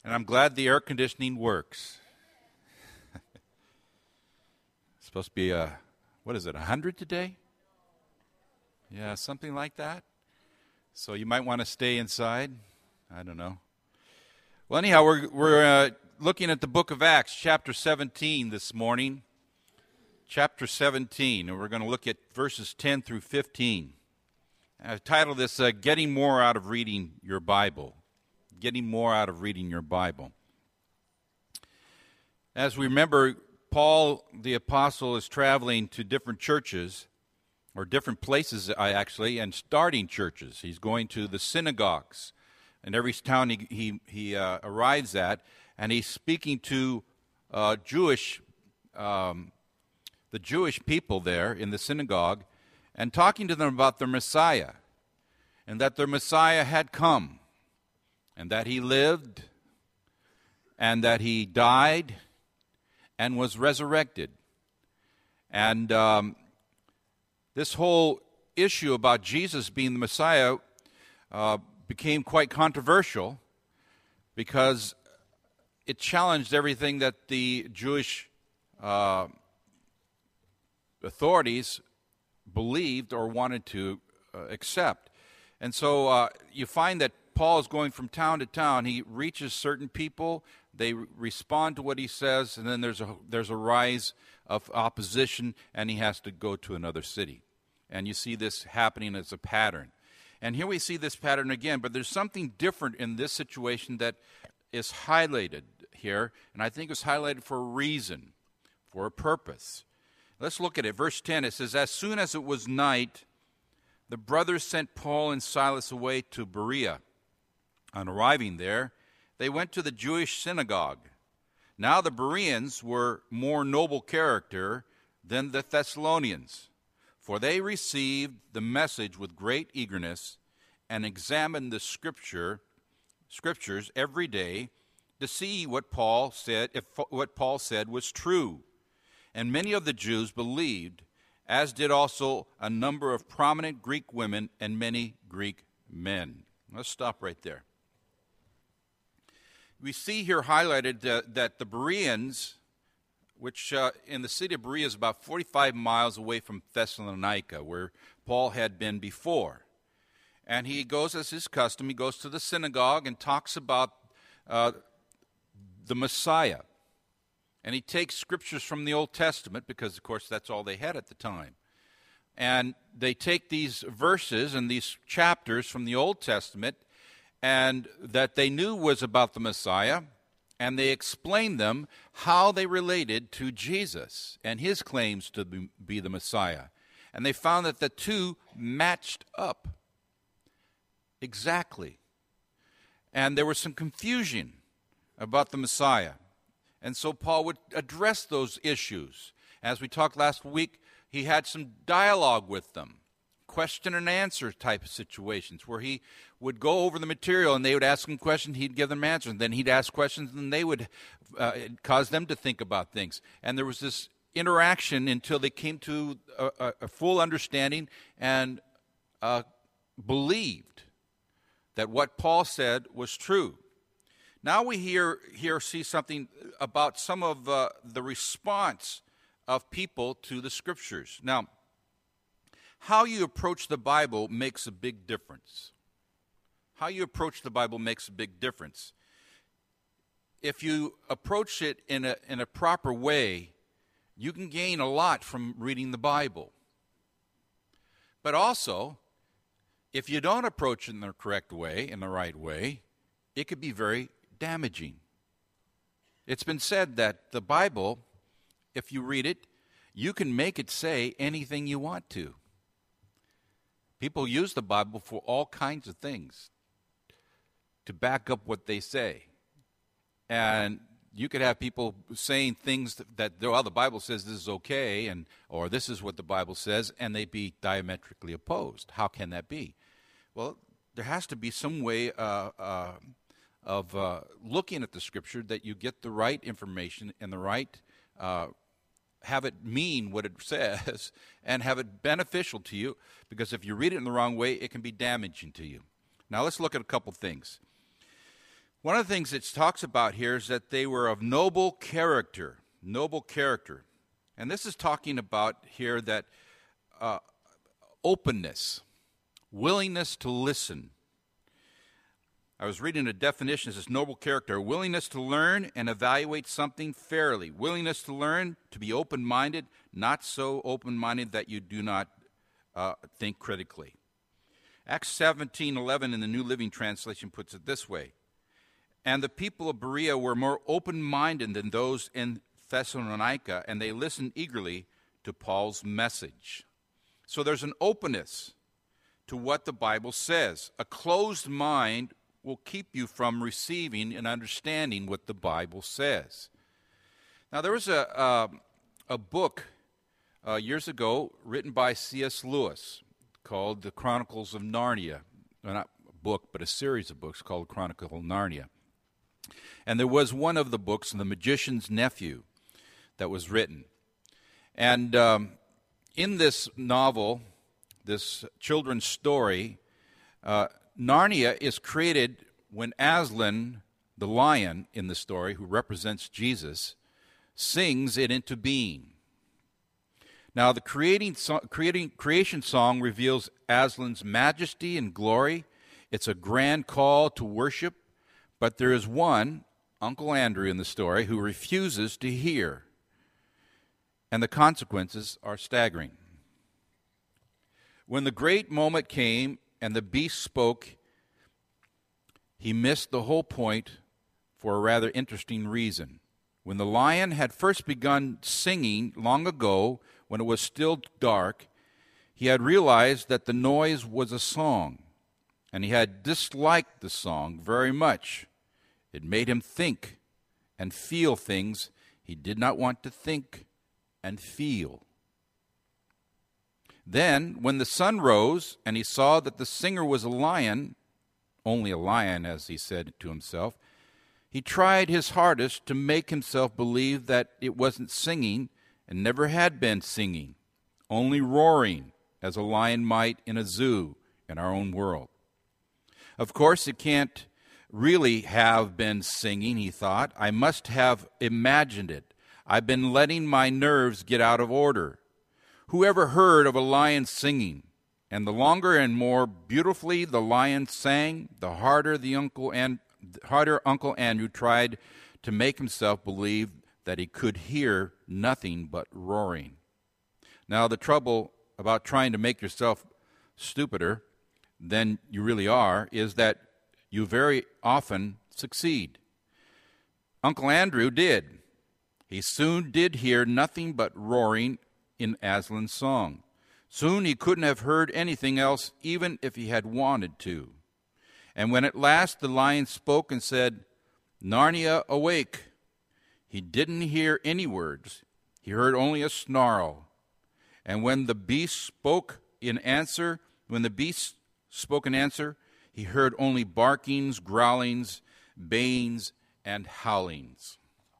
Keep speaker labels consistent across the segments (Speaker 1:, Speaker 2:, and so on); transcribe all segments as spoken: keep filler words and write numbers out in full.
Speaker 1: And I'm glad the air conditioning works. It's supposed to be, a, what is it, one hundred today? Yeah, something like that. So you might want to stay inside. I don't know. Well, anyhow, we're, we're uh, looking at the book of Acts, chapter seventeen this morning. Chapter seventeen, and we're going to look at verses ten through fifteen. I've titled this, uh, Getting More Out of Reading Your Bible. Getting more out of reading your Bible. As we remember, Paul the apostle is traveling to different churches, or different places actually, and starting churches. He's going to the synagogues in every town he he, he uh, arrives at, and he's speaking to uh, Jewish, um, the Jewish people there in the synagogue, and talking to them about their Messiah, and that their Messiah had come, and that he lived, and that he died, and was resurrected. And um, this whole issue about Jesus being the Messiah uh, became quite controversial because it challenged everything that the Jewish uh, authorities believed or wanted to uh, accept. And so uh, you find that Paul is going from town to town. He reaches certain people. They re- respond to what he says, and then there's a there's a rise of opposition, and he has to go to another city. And you see this happening as a pattern. And here we see this pattern again, but there's something different in this situation that is highlighted here, and I think it's highlighted for a reason, for a purpose. Let's look at it. Verse ten, it says, "As soon as it was night, the brothers sent Paul and Silas away to Berea. On arriving there, they went to the Jewish synagogue. Now the Bereans were more noble character than the Thessalonians, for they received the message with great eagerness and examined the scripture, scriptures every day to see what Paul said, if what Paul said was true. And many of the Jews believed, as did also a number of prominent Greek women and many Greek men." Let's stop right there. We see here highlighted uh, that the Bereans, which uh, in the city of Berea is about forty-five miles away from Thessalonica, where Paul had been before. And he goes, as his custom, he goes to the synagogue and talks about uh, the Messiah. And he takes scriptures from the Old Testament, because, of course, that's all they had at the time. And they take these verses and these chapters from the Old Testament and that they knew was about the Messiah, and they explained them how they related to Jesus and his claims to be the Messiah. And they found that the two matched up exactly. And there was some confusion about the Messiah. And so Paul would address those issues. As we talked last week, he had some dialogue with them, question and answer type of situations, where he would go over the material and they would ask him questions, he'd give them answers, and then he'd ask questions and they would uh, cause them to think about things. And there was this interaction until they came to a, a, a full understanding and uh, believed that what Paul said was true. Now we hear, here see something about some of uh, the response of people to the Scriptures. Now, how you approach the Bible makes a big difference. How you approach the Bible makes a big difference. If you approach it in a, in a proper way, you can gain a lot from reading the Bible. But also, if you don't approach it in the correct way, in the right way, it could be very damaging. It's been said that the Bible, if you read it, you can make it say anything you want to. People use the Bible for all kinds of things to back up what they say. And you could have people saying things that, well, the Bible says this is okay, and or this is what the Bible says, and they be diametrically opposed. How can that be? Well, there has to be some way uh, uh, of uh, looking at the Scripture that you get the right information and the right, uh, have it mean what it says, and have it beneficial to you, because if you read it in the wrong way, it can be damaging to you. Now let's look at a couple things. One of the things it talks about here is that they were of noble character, noble character. And this is talking about here that uh, openness, willingness to listen. I was reading a definition. It says noble character, willingness to learn and evaluate something fairly. Willingness to learn, to be open-minded, not so open-minded that you do not uh, think critically. Acts seventeen eleven in the New Living Translation puts it this way. And the people of Berea were more open-minded than those in Thessalonica, and they listened eagerly to Paul's message. So there's an openness to what the Bible says. A closed mind will keep you from receiving and understanding what the Bible says. Now, there was a, uh, a book uh, years ago written by C S Lewis called The Chronicles of Narnia. Well, not a book, but a series of books called Chronicle of Narnia. And there was one of the books, The Magician's Nephew, that was written. And um, in this novel, this children's story, uh, Narnia is created when Aslan, the lion in the story, who represents Jesus, sings it into being. Now, the creating, so- creating, creation song reveals Aslan's majesty and glory. It's a grand call to worship, but there is one, Uncle Andrew in the story, who refuses to hear. And the consequences are staggering. When the great moment came and the beast spoke, he missed the whole point for a rather interesting reason. When the lion had first begun singing long ago, when it was still dark, he had realized that the noise was a song, and he had disliked the song very much. It made him think and feel things he did not want to think and feel. Then, when the sun rose and he saw that the singer was a lion, only a lion, as he said to himself, he tried his hardest to make himself believe that it wasn't singing and never had been singing, only roaring, as a lion might in a zoo in our own world. Of course, it can't really have been singing, he thought. I must have imagined it. I've been letting my nerves get out of order. Who ever heard of a lion singing? And the longer and more beautifully the lion sang, the harder the uncle and harder Uncle Andrew tried to make himself believe that he could hear nothing but roaring. Now, the trouble about trying to make yourself stupider than you really are is that you very often succeed. Uncle Andrew did. He soon did hear nothing but roaring in Aslan's song. Soon he couldn't have heard anything else, even if he had wanted to. And when at last the lion spoke and said, "Narnia, awake," he didn't hear any words. He heard only a snarl. And when the beast spoke in answer, when the beast spoke in answer, he heard only barkings, growlings, bayings, and howlings.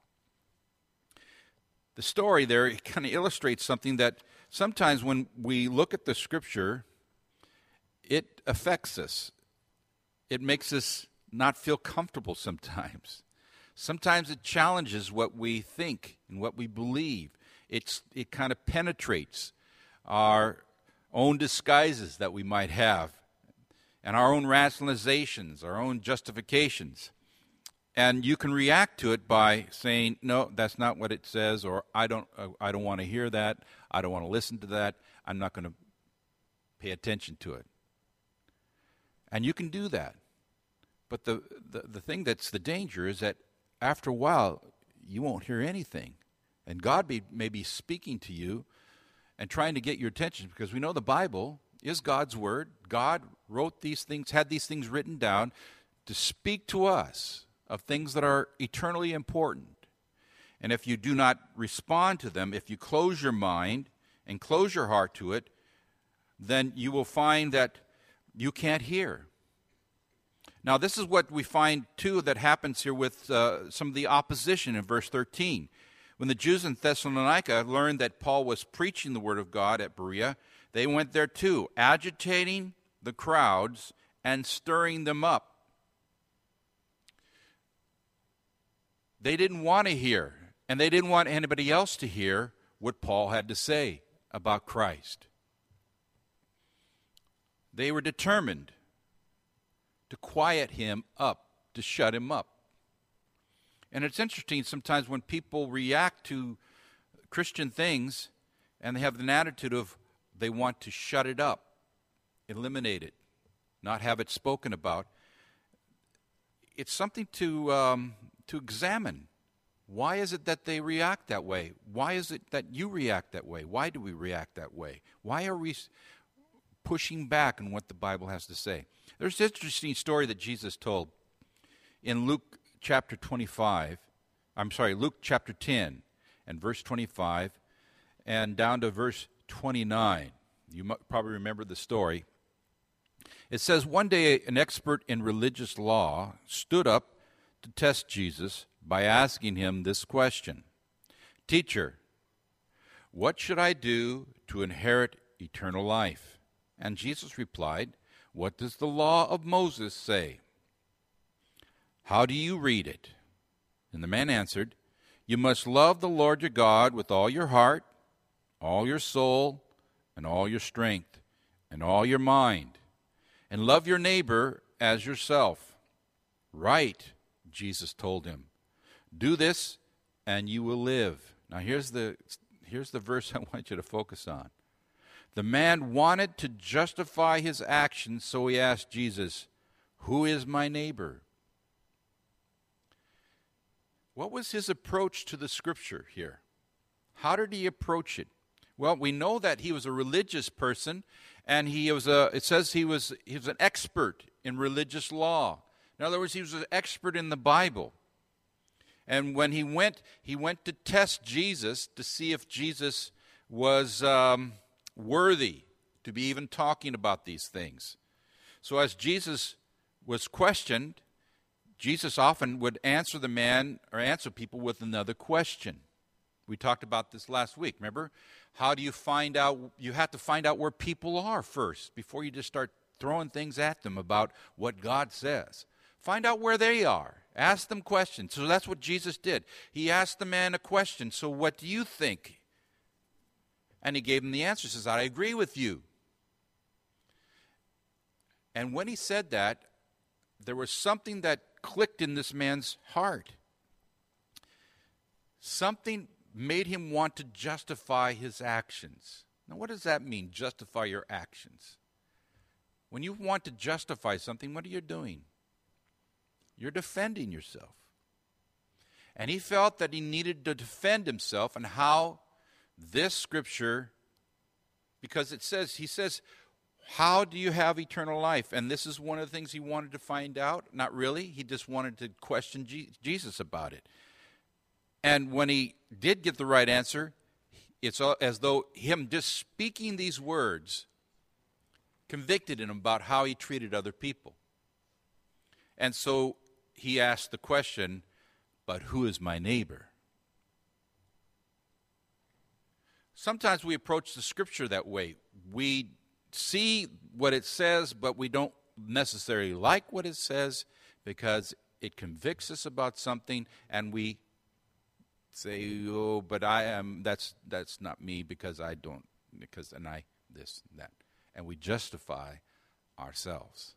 Speaker 1: The story there kind of illustrates something that sometimes when we look at the Scripture, it affects us. It makes us not feel comfortable sometimes. Sometimes it challenges what we think and what we believe. It's, it kind of penetrates our own disguises that we might have and our own rationalizations, our own justifications. And you can react to it by saying, no, that's not what it says, or I don't, uh, I don't want to hear that, I don't want to listen to that, I'm not going to pay attention to it. And you can do that. But the, the, the thing that's the danger is that after a while, you won't hear anything. And God be, may be speaking to you and trying to get your attention, because we know the Bible is God's Word. God wrote these things, had these things written down to speak to us of things that are eternally important. And if you do not respond to them, if you close your mind and close your heart to it, then you will find that you can't hear. Now, this is what we find, too, that happens here with uh, some of the opposition in verse thirteen. When the Jews in Thessalonica learned that Paul was preaching the word of God at Berea, they went there too, agitating the crowds and stirring them up. They didn't want to hear, and they didn't want anybody else to hear what Paul had to say about Christ. They were determined to quiet him up, to shut him up. And it's interesting sometimes when people react to Christian things and they have an attitude of they want to shut it up, eliminate it, not have it spoken about. It's something to um, to examine. Why is it that they react that way? Why is it that you react that way? Why do we react that way? Why are we pushing back on what the Bible has to say? There's an interesting story that Jesus told in Luke chapter twenty-five. I'm sorry, Luke chapter ten and verse twenty-five and down to verse twenty-nine. You might probably remember the story. It says, one day an expert in religious law stood up to test Jesus by asking him this question. Teacher, what should I do to inherit eternal life? And Jesus replied, what does the law of Moses say? How do you read it? And the man answered, you must love the Lord your God with all your heart, all your soul, and all your strength, and all your mind, and love your neighbor as yourself. Right, Jesus told him. Do this, and you will live. Now here's the, here's the verse I want you to focus on. The man wanted to justify his actions, so he asked Jesus, who is my neighbor? What was his approach to the Scripture here? How did he approach it? Well, we know that he was a religious person, and he was a, it says he was, he was an expert in religious law. In other words, he was an expert in the Bible. And when he went, he went to test Jesus to see if Jesus was um, worthy to be even talking about these things. So as Jesus was questioned, Jesus often would answer the man or answer people with another question. We talked about this last week, remember? How do you find out? You have to find out where people are first before you just start throwing things at them about what God says. Find out where they are. Ask them questions. So that's what Jesus did. He asked the man a question. So what do you think? And he gave him the answer. He says, I agree with you. And when he said that, there was something that clicked in this man's heart. Something made him want to justify his actions. Now, what does that mean, justify your actions? When you want to justify something, what are you doing? You're defending yourself. And he felt that he needed to defend himself and how this Scripture, because it says, he says, how do you have eternal life? And this is one of the things he wanted to find out. Not really. He just wanted to question Jesus about it. And when he did get the right answer, it's as though him just speaking these words convicted him about how he treated other people. And so he asked the question, but who is my neighbor? Sometimes we approach the Scripture that way. We see what it says, but we don't necessarily like what it says because it convicts us about something, and we say, oh, but I am, that's that's not me because I don't, because, and I, this and that. And we justify ourselves.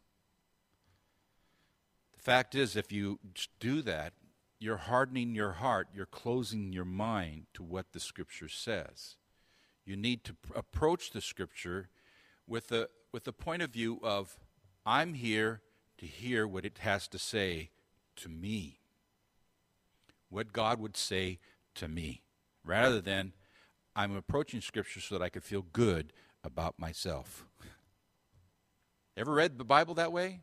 Speaker 1: The fact is, if you do that, you're hardening your heart, you're closing your mind to what the Scripture says. You need to pr- approach the Scripture with the, with the point of view of, I'm here to hear what it has to say to me. What God would say to me, rather than I'm approaching Scripture so that I could feel good about myself. Ever read the Bible that way?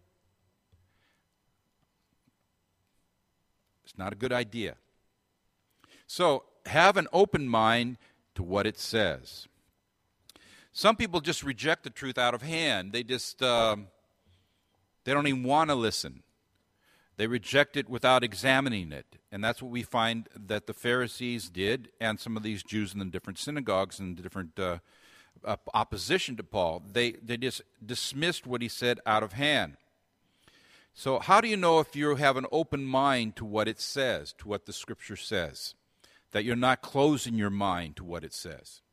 Speaker 1: It's not a good idea. So have an open mind to what it says. Some people just reject the truth out of hand. They just, um, they don't even want to listen. They reject it without examining it. And that's what we find that the Pharisees did, and some of these Jews in the different synagogues and the different uh, opposition to Paul. They, they just dismissed what he said out of hand. So how do you know if you have an open mind to what it says, to what the Scripture says? That you're not closing your mind to what it says?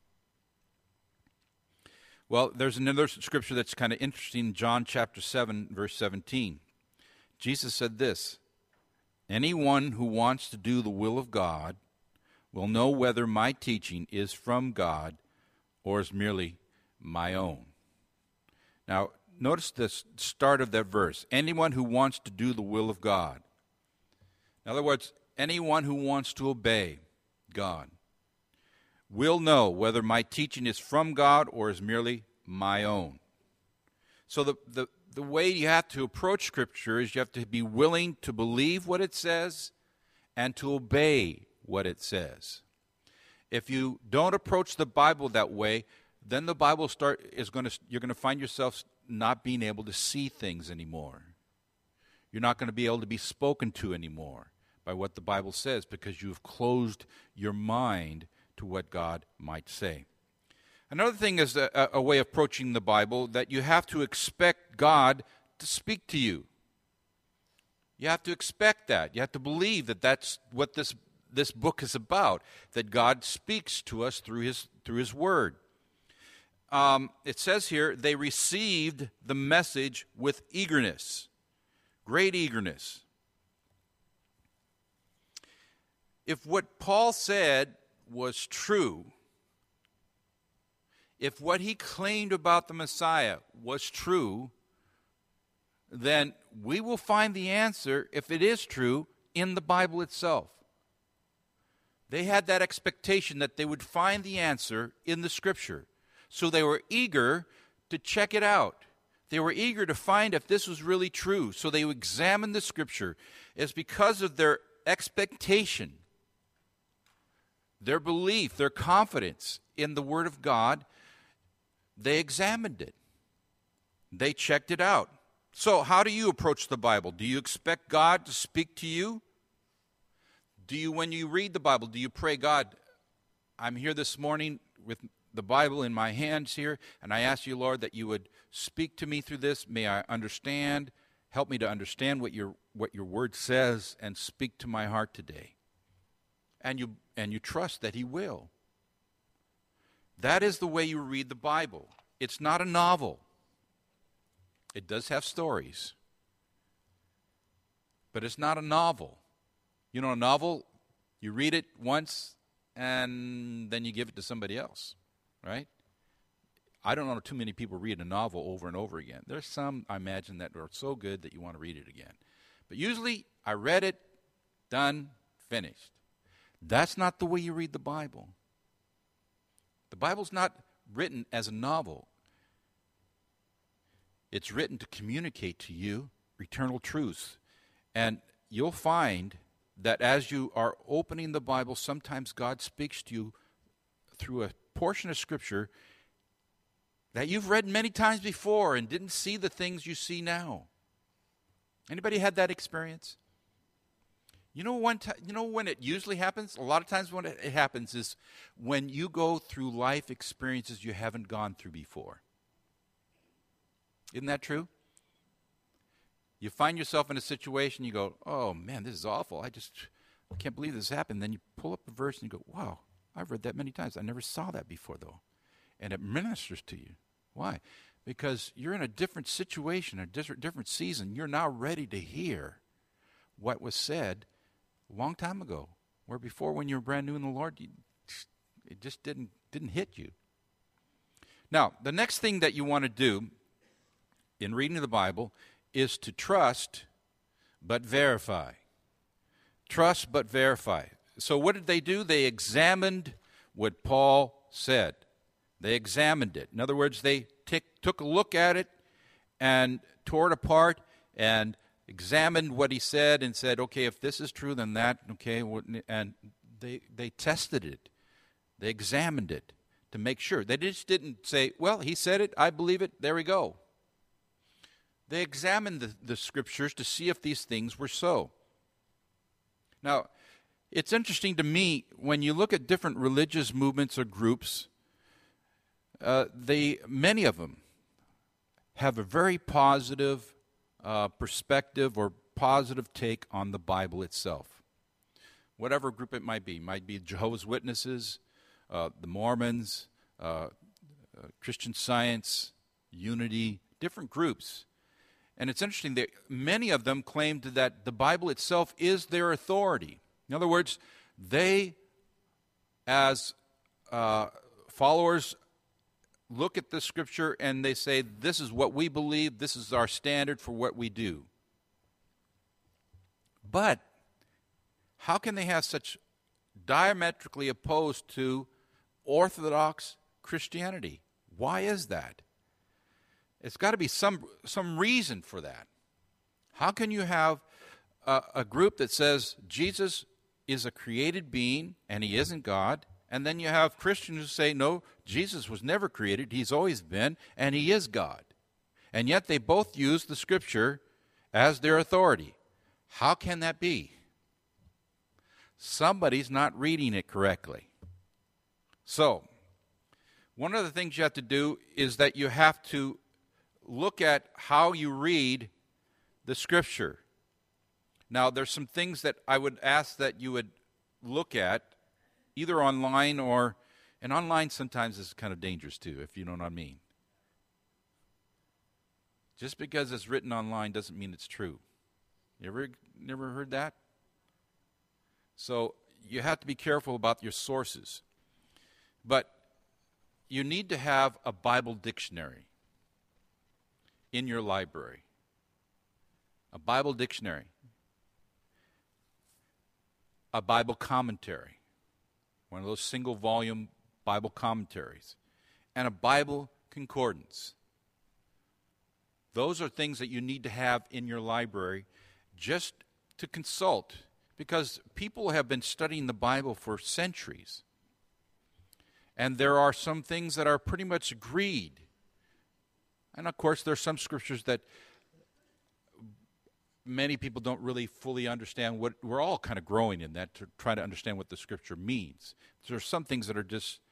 Speaker 1: Well, there's another scripture that's kind of interesting, John chapter seven, verse seventeen. Jesus said this, "Anyone who wants to do the will of God will know whether my teaching is from God or is merely my own." Now, notice the start of that verse. Anyone who wants to do the will of God. In other words, anyone who wants to obey God will know whether my teaching is from God or is merely my own. So the, the, the way you have to approach Scripture is you have to be willing to believe what it says and to obey what it says. If you don't approach the Bible that way, then the Bible start is going to you're going to find yourself not being able to see things anymore. You're not going to be able to be spoken to anymore by what the Bible says because you've closed your mind to what God might say. Another thing is a, a way of approaching the Bible, that you have to expect God to speak to you. You have to expect that. You have to believe that that's what this this book is about, that God speaks to us through His through His Word. Um, it says here, they received the message with eagerness, great eagerness. If what Paul said was true, if what he claimed about the Messiah was true, then we will find the answer, if it is true, in the Bible itself. They had that expectation that they would find the answer in the Scripture. So they were eager to check it out. They were eager to find if this was really true. So they examined the Scripture. It's because of their expectation, their belief, their confidence in the Word of God, they examined it. They checked it out. So how do you approach the Bible? Do you expect God to speak to you? Do you, when you read the Bible, do you pray, God, I'm here this morning with the Bible in my hands here, and I ask you, Lord, that you would speak to me through this. May I understand, help me to understand what your what your word says, and speak to my heart today. And you and you trust that He will. That is the way you read the Bible. It's not a novel. It does have stories, but it's not a novel. You know, a novel, you read it once, and then you give it to somebody else. Right? I don't know too many people read a novel over and over again. There's some, I imagine, that are so good that you want to read it again. But usually, I read it, done, finished. That's not the way you read the Bible. The Bible's not written as a novel. It's written to communicate to you eternal truths. And you'll find that as you are opening the Bible, sometimes God speaks to you through a portion of Scripture that you've read many times before and didn't see the things you see now. Anybody had that experience? You know, one t- you know when it usually happens? A lot of times when it happens is when you go through life experiences you haven't gone through before. Isn't that true? You find yourself in a situation, you go, oh man, this is awful. I just can't believe this happened. Then you pull up a verse and you go, wow, I've read that many times. I never saw that before, though. And it ministers to you. Why? Because you're in a different situation, a different, different season. You're now ready to hear what was said a long time ago. Where before, when you were brand new in the Lord, you, it just didn't, didn't hit you. Now, the next thing that you want to do in reading the Bible is to trust but verify. Trust but verify. So what did they do? They examined what Paul said. They examined it. In other words, they t- took a look at it and tore it apart and examined what he said and said, okay, if this is true, then that, okay. And they, they tested it. They examined it to make sure. They just didn't say, well, he said it, I believe it, there we go. They examined the, the Scriptures to see if these things were so. Now, it's interesting to me when you look at different religious movements or groups, uh, they many of them have a very positive uh, perspective or positive take on the Bible itself. Whatever group it might be. It might be Jehovah's Witnesses, uh, the Mormons, uh, uh, Christian Science, Unity, different groups. And it's interesting that many of them claimed that the Bible itself is their authority. In other words, they, as uh, followers, look at the Scripture and they say, this is what we believe, this is our standard for what we do. But how can they have such diametrically opposed to Orthodox Christianity? Why is that? It's got to be some some reason for that. How can you have a, a group that says Jesus is a created being and he isn't God, and then you have Christians who say, no, Jesus was never created, he's always been, and he is God. And yet they both use the Scripture as their authority. How can that be? Somebody's not reading it correctly. So, one of the things you have to do is that you have to look at how you read the Scripture. Now, there's some things that I would ask that you would look at, either online or, and online sometimes is kind of dangerous too, if you know what I mean. Just because it's written online doesn't mean it's true. You ever never heard that? So you have to be careful about your sources. But you need to have a Bible dictionary in your library. A Bible dictionary. A Bible commentary. One of those single volume Bible commentaries. And a Bible concordance. Those are things that you need to have in your library just to consult, because people have been studying the Bible for centuries. And there are some things that are pretty much agreed. And of course, there are some scriptures that many people don't really fully understand. What we're all kind of growing in that, to try to understand what the Scripture means. There are some things that are just,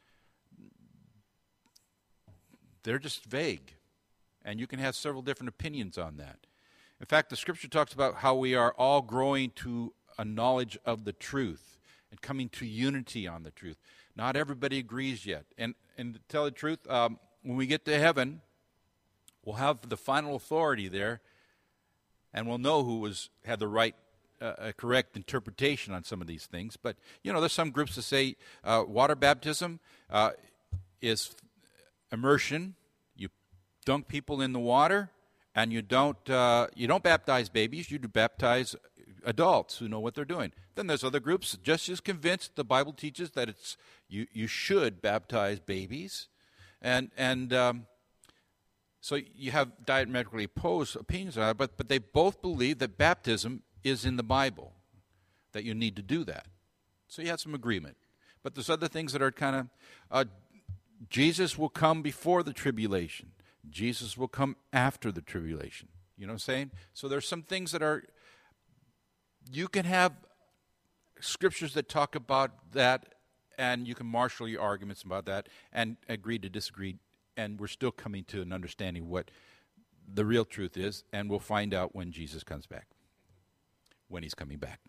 Speaker 1: they're just vague. And you can have several different opinions on that. In fact, the Scripture talks about how we are all growing to a knowledge of the truth and coming to unity on the truth. Not everybody agrees yet. And, and to tell the truth, um, when we get to heaven, we'll have the final authority there, and we'll know who was had the right, uh, a correct interpretation on some of these things. But, you know, there's some groups that say uh, water baptism uh, is immersion. You dunk people in the water, and you don't uh, you don't baptize babies. You do baptize adults who know what they're doing. Then there's other groups just as convinced the Bible teaches that it's you you should baptize babies, and and um, so you have diametrically opposed opinions on it. But but they both believe that baptism is in the Bible, that you need to do that. So you have some agreement. But there's other things that are kind of uh, Jesus will come before the tribulation. Jesus will come after the tribulation. You know what I'm saying? So there's some things that are, you can have scriptures that talk about that, and you can marshal your arguments about that and agree to disagree, and we're still coming to an understanding of what the real truth is, and we'll find out when Jesus comes back, when he's coming back.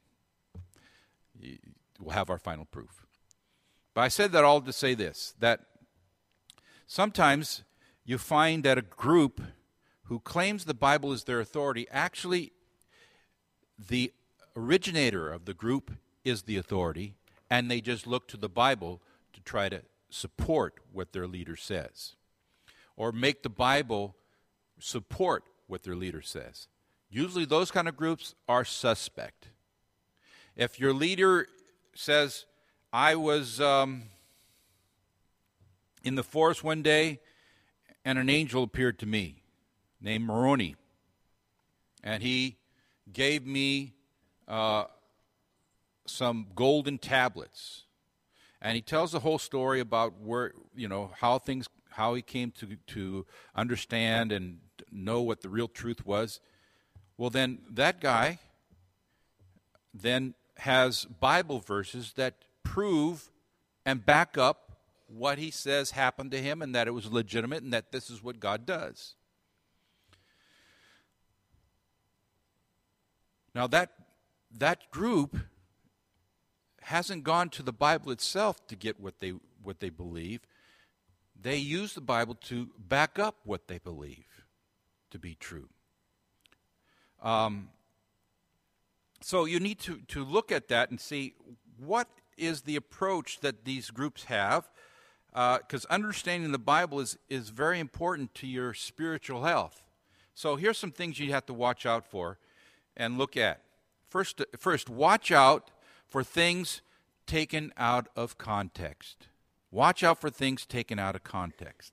Speaker 1: We'll have our final proof. But I said that all to say this, that sometimes you find that a group who claims the Bible is their authority, actually the originator of the group is the authority, and they just look to the Bible to try to support what their leader says, or make the Bible support what their leader says. Usually those kind of groups are suspect. If your leader says, I was um, in the forest one day, and an angel appeared to me named Moroni, and he gave me uh, some golden tablets, and he tells the whole story about where, you know, how things, how he came to to understand and know what the real truth was. Well, then that guy then has Bible verses that prove and back up what he says happened to him, and that it was legitimate, and that this is what God does. Now that that group hasn't gone to the Bible itself to get what they what they believe. They use the Bible to back up what they believe to be true. Um, so you need to, to look at that and see what is the approach that these groups have, because uh, understanding the Bible is, is very important to your spiritual health. So here's some things you have to watch out for and look at. First, first watch out for things taken out of context. Watch out for things taken out of context.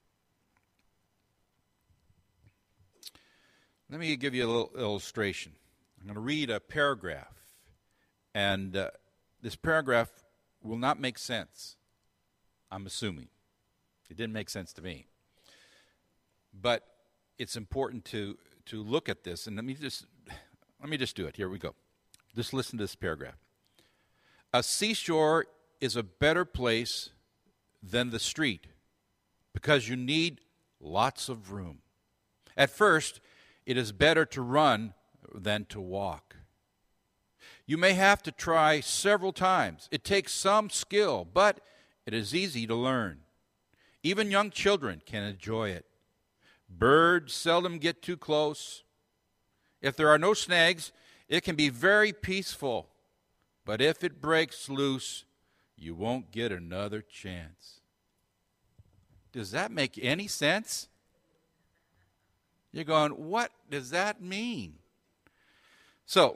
Speaker 1: Let me give you a little illustration. I'm going to read a paragraph, and uh, this paragraph will not make sense, I'm assuming. It didn't make sense to me. But it's important to, to look at this, and let me just let me just do it. Here we go. Just listen to this paragraph. A seashore is a better place than the street because you need lots of room. At first, it is better to run than to walk. You may have to try several times. It takes some skill, but it is easy to learn. Even young children can enjoy it. Birds seldom get too close. If there are no snags, it can be very peaceful. But if it breaks loose, you won't get another chance. Does that make any sense? You're going, what does that mean? So,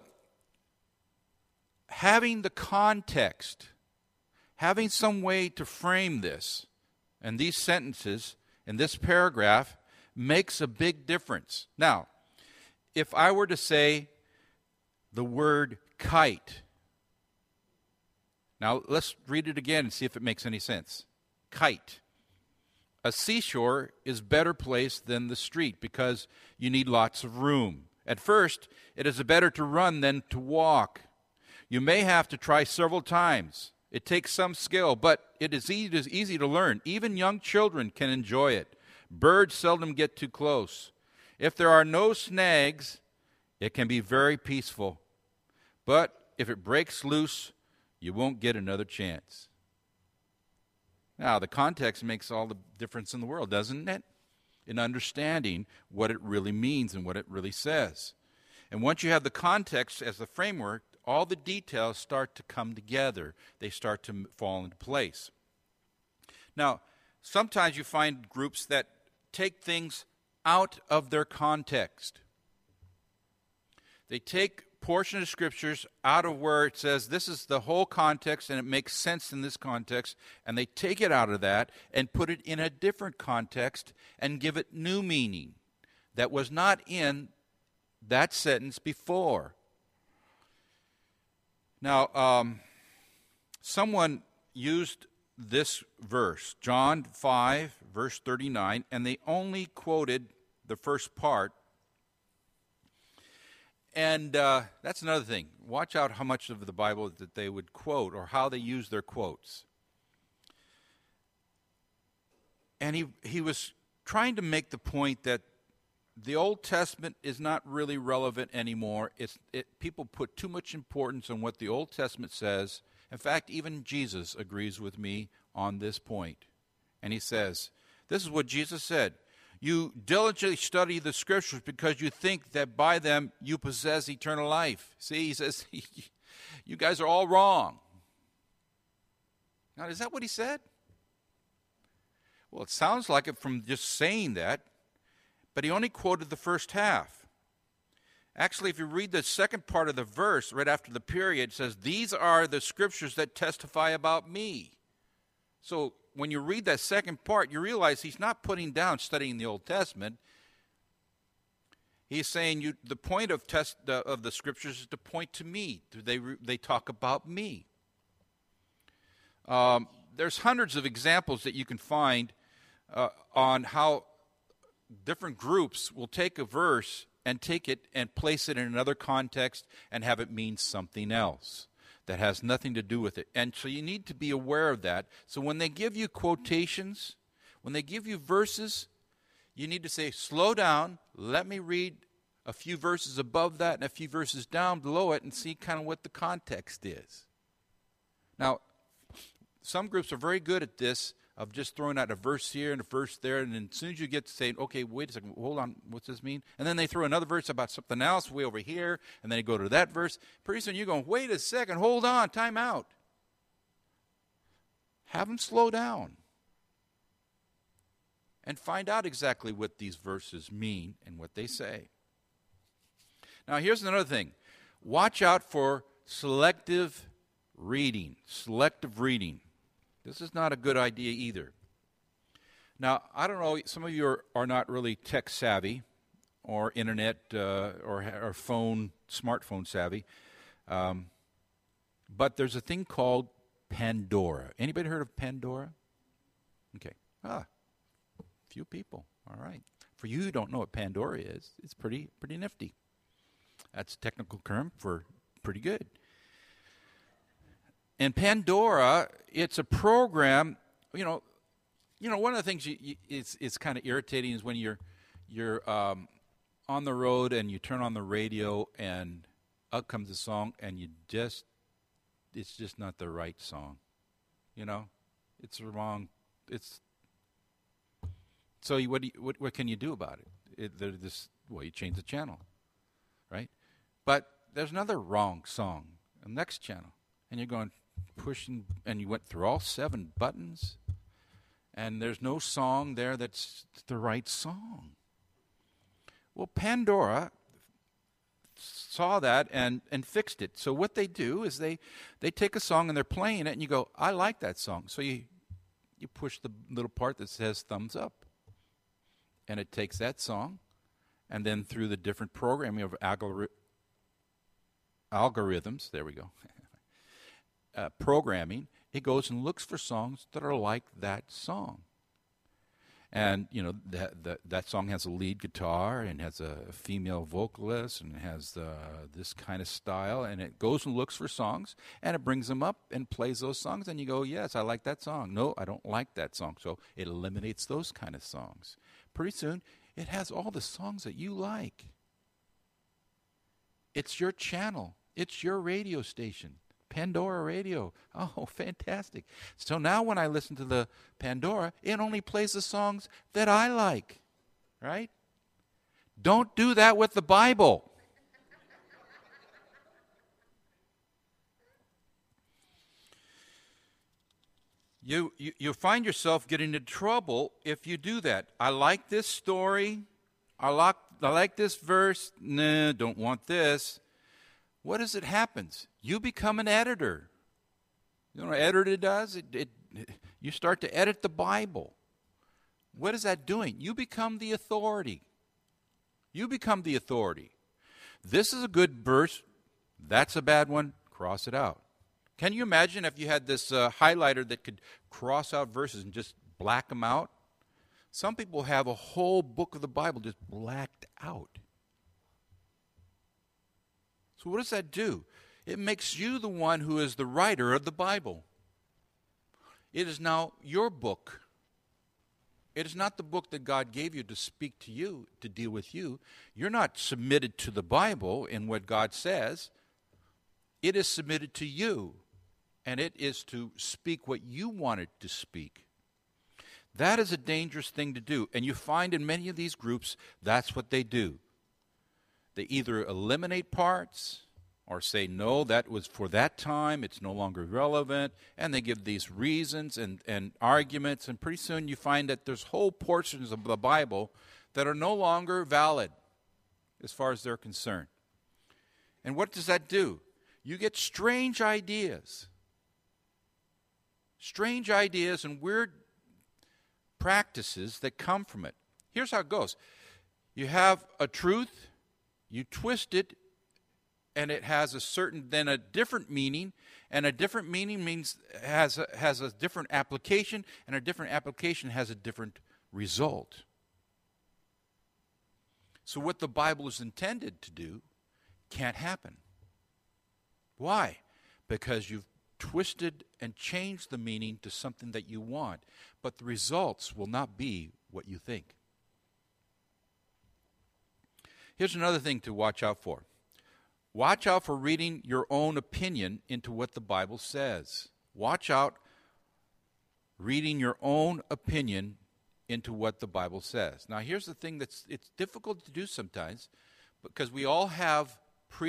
Speaker 1: having the context, having some way to frame this, and these sentences in this paragraph makes a big difference. Now, if I were to say the word kite, now let's read it again and see if it makes any sense. Kite. A seashore is better placed than the street because you need lots of room. At first, it is better to run than to walk. You may have to try several times. It takes some skill, but it is easy, it is easy to learn. Even young children can enjoy it. Birds seldom get too close. If there are no snags, it can be very peaceful. But if it breaks loose, you won't get another chance. Now, the context makes all the difference in the world, doesn't it? In understanding what it really means and what it really says. And once you have the context as the framework, all the details start to come together. They start to fall into place. Now, sometimes you find groups that take things out of their context. They take portion of scriptures out of where it says this is the whole context and it makes sense in this context, and they take it out of that and put it in a different context and give it new meaning that was not in that sentence before. Now, um, someone used this verse, John five, verse thirty-nine, and they only quoted the first part. And uh, that's another thing. Watch out how much of the Bible that they would quote or how they use their quotes. And he, he was trying to make the point that the Old Testament is not really relevant anymore. It's, it, people put too much importance on what the Old Testament says. In fact, even Jesus agrees with me on this point. And he says, this is what Jesus said. You diligently study the scriptures because you think that by them you possess eternal life. See, he says, you guys are all wrong. Now, is that what he said? Well, it sounds like it from just saying that, but he only quoted the first half. Actually, if you read the second part of the verse, right after the period, it says, these are the scriptures that testify about me. So, when you read that second part, you realize he's not putting down studying the Old Testament. He's saying you, the point of test uh, of the scriptures is to point to me. They they talk about me. Um, there's hundreds of examples that you can find uh, on how different groups will take a verse and take it and place it in another context and have it mean something else that has nothing to do with it. And so you need to be aware of that. So when they give you quotations, when they give you verses, you need to say, slow down, let me read a few verses above that and a few verses down below it and see kind of what the context is. Now, some groups are very good at this, of just throwing out a verse here and a verse there, and then as soon as you get to saying, okay, wait a second, hold on, what's this mean? And then they throw another verse about something else way over here, and then they go to that verse. Pretty soon you're going, wait a second, hold on, time out. Have them slow down and find out exactly what these verses mean and what they say. Now, here's another thing. Watch out for selective reading. Selective reading. This is not a good idea either. Now, I don't know, some of you are, are not really tech savvy or internet uh, or, or phone, smartphone savvy, um, but there's a thing called Pandora. Anybody heard of Pandora? Okay. Ah, few people. All right. For you who don't know what Pandora is, it's pretty pretty nifty. That's a technical term for pretty good. And Pandora, it's a program, you know, you know, one of the things you, you, it's it's kind of irritating is when you're you're um, on the road and you turn on the radio and up comes a song and you just, it's just not the right song, you know, it's the wrong, it's, so you, what, do you, what what can you do about it? it there's this, well, you change the channel, right? But there's another wrong song, the next channel, and you're going, pushing, and you went through all seven buttons, and there's no song there that's the right song. Well, Pandora saw that and, and fixed it. So what they do is they, they take a song and they're playing it, and you go, I like that song. So you you push the little part that says thumbs up, and it takes that song, and then through the different programming of algori- algorithms, there we go, Uh, programming, it goes and looks for songs that are like that song. And, you know, that that, that song has a lead guitar and has a female vocalist and has uh, this kind of style. And it goes and looks for songs, and it brings them up and plays those songs. And you go, yes, I like that song. No, I don't like that song. So it eliminates those kind of songs. Pretty soon, it has all the songs that you like. It's your channel. It's your radio station. Pandora Radio. Oh, fantastic. So now when I listen to the Pandora, it only plays the songs that I like, right? Don't do that with the Bible. You, you, you'll find yourself getting into trouble if you do that. I like this story. I like, I like this verse. Nah, don't want this. What does it happens? You become an editor. You know what an editor does? It, it, you start to edit the Bible. What is that doing? You become the authority. You become the authority. This is a good verse. That's a bad one. Cross it out. Can you imagine if you had this uh, highlighter that could cross out verses and just black them out? Some people have a whole book of the Bible just blacked out. So what does that do? It makes you the one who is the writer of the Bible. It is now your book. It is not the book that God gave you to speak to you, to deal with you. You're not submitted to the Bible in what God says. It is submitted to you, and it is to speak what you want it to speak. That is a dangerous thing to do, and you find in many of these groups that's what they do. They either eliminate parts or say, no, that was for that time, it's no longer relevant, and they give these reasons and, and arguments, and pretty soon you find that there's whole portions of the Bible that are no longer valid as far as they're concerned. And what does that do? You get strange ideas. Strange ideas and weird practices that come from it. Here's how it goes. You have a truth, you twist it, and it has a certain, then a different meaning, and a different meaning means has a, has a different application, and a different application has a different result. So what the Bible is intended to do can't happen. Why? Because you've twisted and changed the meaning to something that you want, but the results will not be what you think. Here's another thing to watch out for. Watch out for reading your own opinion into what the Bible says. Watch out reading your own opinion into what the Bible says. Now, here's the thing that's it's difficult to do sometimes because we all have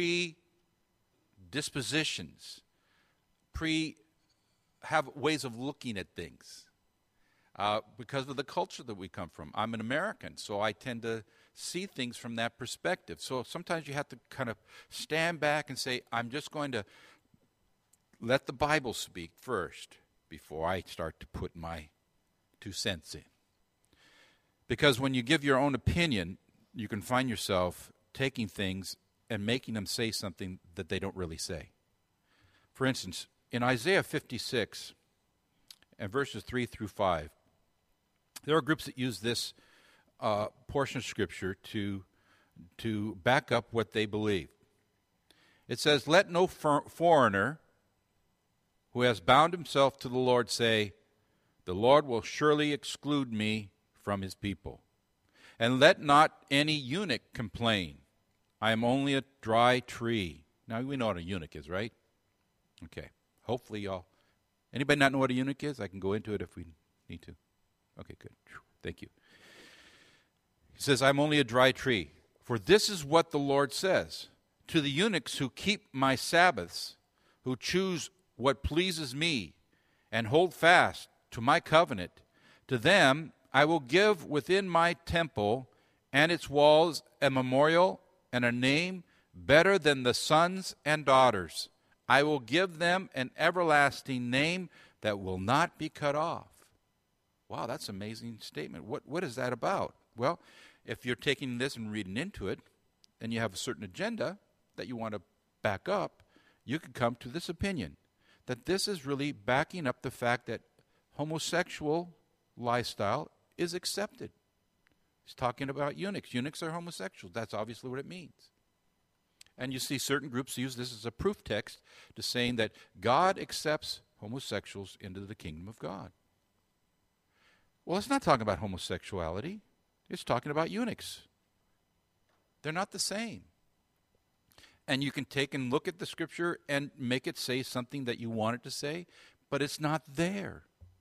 Speaker 1: predispositions, pre have ways of looking at things uh, because of the culture that we come from. I'm an American, so I tend to see things from that perspective. So sometimes you have to kind of stand back and say, I'm just going to let the Bible speak first before I start to put my two cents in. Because when you give your own opinion, you can find yourself taking things and making them say something that they don't really say. For instance, in Isaiah fifty-six and verses three through five, there are groups that use this uh, portion of Scripture to, to back up what they believe. It says, "Let no for- foreigner who has bound himself to the Lord say, 'The Lord will surely exclude me from his people.' And let not any eunuch complain, 'I am only a dry tree.'" Now, we know what a eunuch is, right? Okay. Hopefully y'all. Anybody not know what a eunuch is? I can go into it if we need to. Okay, good. Thank you. He says, "I'm only a dry tree. For this is what the Lord says, to the eunuchs who keep my Sabbaths, who choose what pleases me, and hold fast to my covenant, to them I will give within my temple and its walls a memorial and a name better than the sons and daughters. I will give them an everlasting name that will not be cut off." Wow, that's an amazing statement. What what is that about? Well, if you're taking this and reading into it, and you have a certain agenda that you want to back up, you could come to this opinion, that this is really backing up the fact that homosexual lifestyle is accepted. He's talking about eunuchs. Eunuchs are homosexuals. That's obviously what it means. And you see certain groups use this as a proof text to saying that God accepts homosexuals into the kingdom of God. Well, it's not talking about homosexuality. It's talking about eunuchs. They're not the same. And you can take and look at the Scripture and make it say something that you want it to say, but it's not there.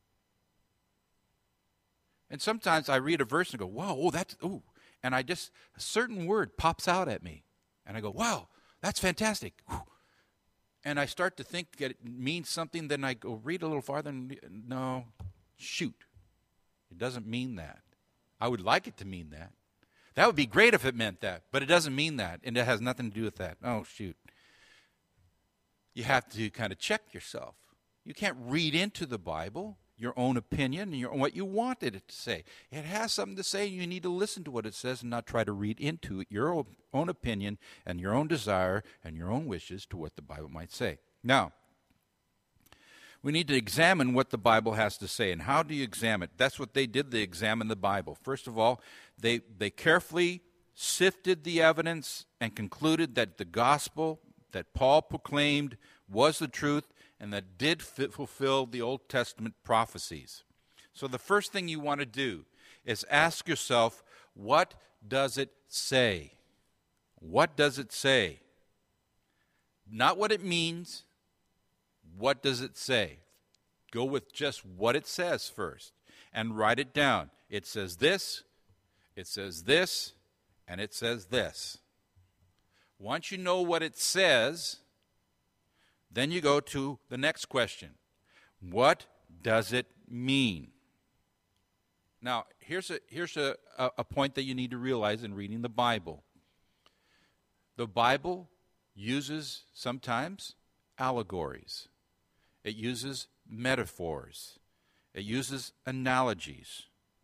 Speaker 1: And sometimes I read a verse and go, "Wow, oh, that's, oh," and I just, a certain word pops out at me. And I go, "Wow, that's fantastic." And I start to think that it means something, then I go read a little farther, and no, shoot. It doesn't mean that. I would like it to mean that. That would be great if it meant that, but it doesn't mean that, and it has nothing to do with that. Oh, shoot. You have to kind of check yourself. You can't read into the Bible your own opinion and your, what you wanted it to say. It has something to say, and you need to listen to what it says and not try to read into it your own, own opinion and your own desire and your own wishes to what the Bible might say. Now, we need to examine what the Bible has to say. And how do you examine it? That's what they did. They examined the Bible. First of all, they, they carefully sifted the evidence and concluded that the gospel that Paul proclaimed was the truth and that did fit, fulfill the Old Testament prophecies. So the first thing you want to do is ask yourself, what does it say? What does it say? Not what it means. What does it say? Go with just what it says first and write it down. It says this, it says this, and it says this. Once you know what it says, then you go to the next question. What does it mean? Now, here's a, here's a, a point that you need to realize in reading the Bible. The Bible uses sometimes allegories. It uses metaphors. It uses analogies.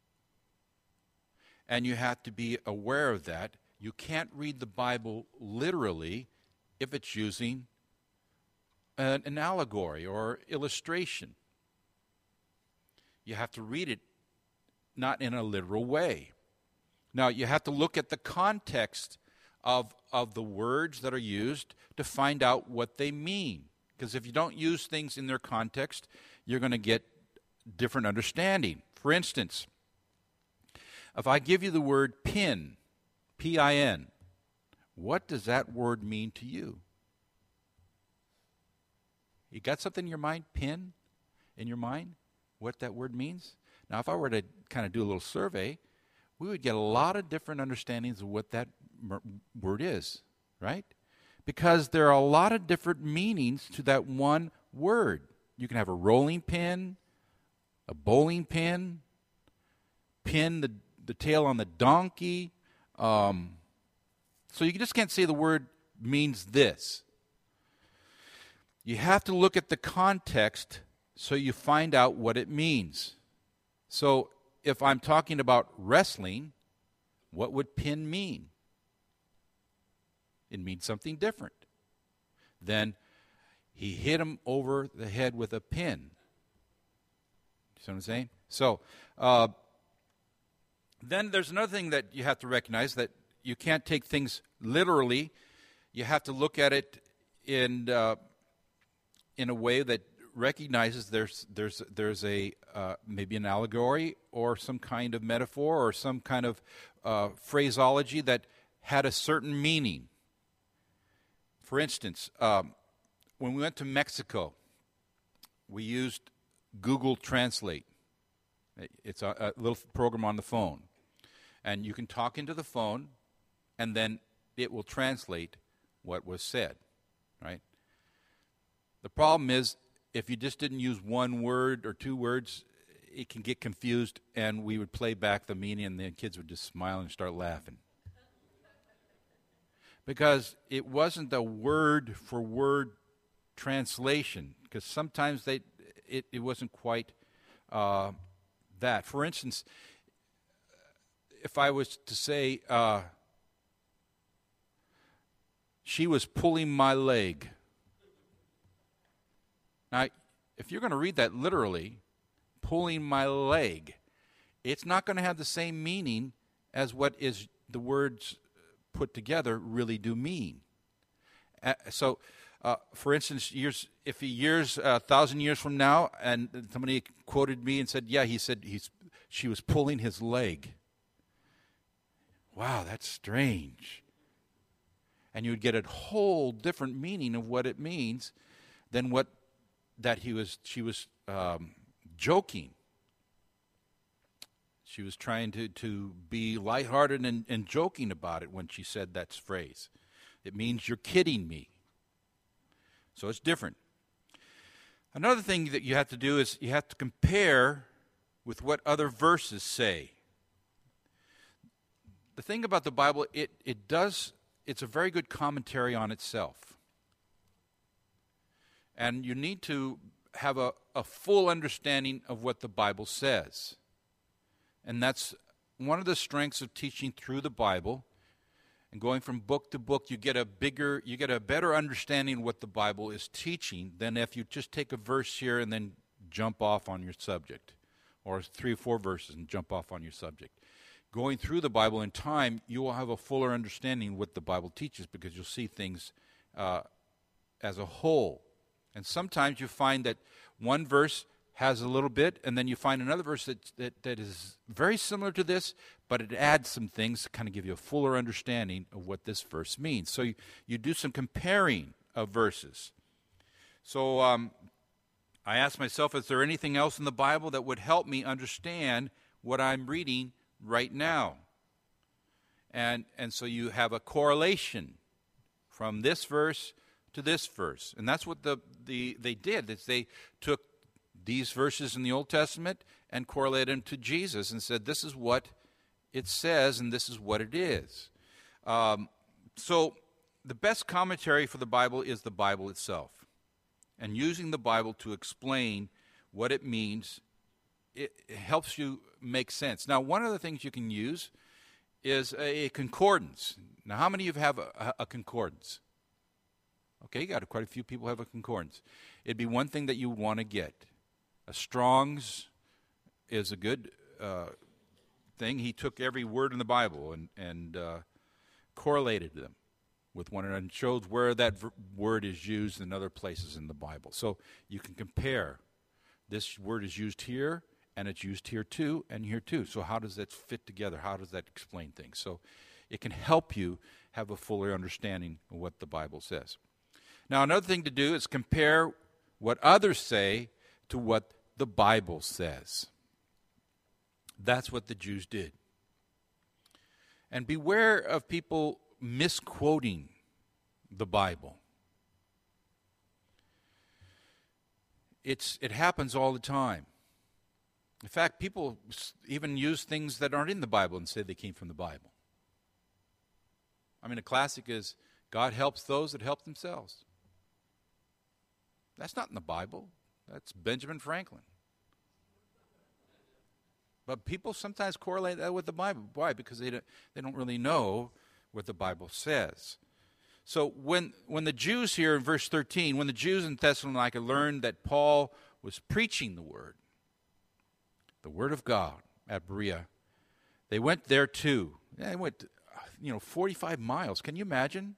Speaker 1: And you have to be aware of that. You can't read the Bible literally if it's using an, an allegory or illustration. You have to read it not in a literal way. Now, you have to look at the context of, of the words that are used to find out what they mean. Because if you don't use things in their context, you're going to get different understanding. For instance, if I give you the word pin, P I N, What does that word mean to you? You got something in your mind, pin, in your mind, what that word means? Now, if I were to kind of do a little survey, we would get a lot of different understandings of what that m- word is, right? Because there are a lot of different meanings to that one word. You can have a rolling pin, a bowling pin, pin the, the tail on the donkey. Um, so you just can't say the word means this. You have to look at the context so you find out what it means. So if I'm talking about wrestling, what would pin mean? It means something different. Then he hit him over the head with a pin. You see what I'm saying? So uh, then there's another thing that you have to recognize, that you can't take things literally. You have to look at it in uh, in a way that recognizes there's there's there's a uh, maybe an allegory or some kind of metaphor or some kind of uh, phraseology that had a certain meaning. For instance, um, when we went to Mexico, we used Google Translate. It's a, a little program on the phone, and you can talk into the phone, and then it will translate what was said, right? The problem is, if you just didn't use one word or two words, it can get confused, and we would play back the meaning, and the kids would just smile and start laughing. Because it wasn't a word-for-word translation, because sometimes they it, it wasn't quite uh, that. For instance, if I was to say, uh, she was pulling my leg. Now, if you're going to read that literally, pulling my leg, it's not going to have the same meaning as what is the words put together really do mean. Uh, so, uh, for instance, years if years a uh, thousand years from now, and somebody quoted me and said, "Yeah, he said he's she was pulling his leg." Wow, that's strange. And you would get a whole different meaning of what it means than what that he was. She was um, joking. She was trying to, to be lighthearted and, and joking about it when she said that phrase. It means you're kidding me. So it's different. Another thing that you have to do is you have to compare with what other verses say. The thing about the Bible, it, it does, it's a very good commentary on itself. And you need to have a, a full understanding of what the Bible says. And that's one of the strengths of teaching through the Bible. And going from book to book, you get a bigger, you get a better understanding of what the Bible is teaching than if you just take a verse here and then jump off on your subject, or three or four verses and jump off on your subject. Going through the Bible in time, you will have a fuller understanding of what the Bible teaches, because you'll see things uh, as a whole. And sometimes you find that one verse has a little bit, and then you find another verse that, that, that is very similar to this, but it adds some things to kind of give you a fuller understanding of what this verse means. So you, you do some comparing of verses. So um, I asked myself, is there anything else in the Bible that would help me understand what I'm reading right now? And, and so you have a correlation from this verse to this verse. And that's what the, the they did, is they took these verses in the Old Testament and correlated them to Jesus and said, this is what it says and this is what it is. Um, so the best commentary for the Bible is the Bible itself. And using the Bible to explain what it means, it, it helps you make sense. Now, one of the things you can use is a, a concordance. Now, how many of you have a, a concordance? Okay, you got quite a few people have a concordance. It'd be one thing that you want to get. A Strong's is a good uh, thing. He took every word in the Bible and, and uh, correlated them with one another and showed where that v- word is used in other places in the Bible. So you can compare. This word is used here, and it's used here too, and here too. So how does that fit together? How does that explain things? So It can help you have a fuller understanding of what the Bible says. Now, another thing to do is compare what others say to what the Bible says. That's what the Jews did. And beware of people misquoting the Bible. It's, it happens all the time. In fact, people even use things that aren't in the Bible and say they came from the Bible. I mean, a classic is, God helps those that help themselves. That's not in the Bible. That's Benjamin Franklin. But people sometimes correlate that with the Bible. Why? Because they don't, they don't really know what the Bible says. So when when the Jews here in verse thirteen, when the Jews in Thessalonica learned that Paul was preaching the word, the word of God at Berea, they went there too. They went, you know, forty-five miles. Can you imagine